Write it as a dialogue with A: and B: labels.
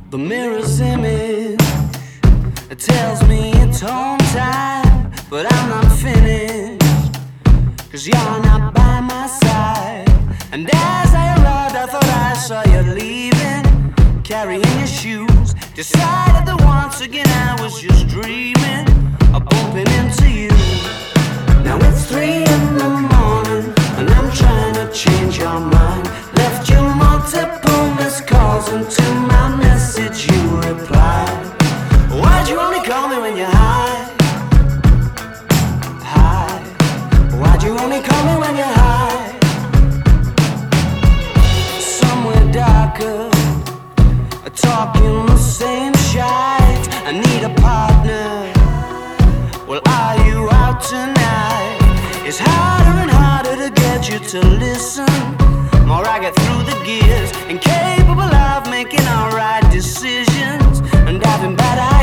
A: The mirror's image, it tells me it's home time, but I'm not finished, 'cause you're not by my side. And as I arrived, I thought I saw you leaving, carrying your shoes. Decided that once again I was just dreaming of bumping into you. Now it's 3 in the morning, and I'm trying to change your mind. Left you multiple missed calls, and to my message you replied. Why'd you only call me when you're high? High. Why'd you only call me when you're high? Somewhere darker, talking the same shite. I need a partner. Well, are you out tonight? It's harder and harder to get you to listen. More I get through the gears, incapable of making alright decisions, and having bad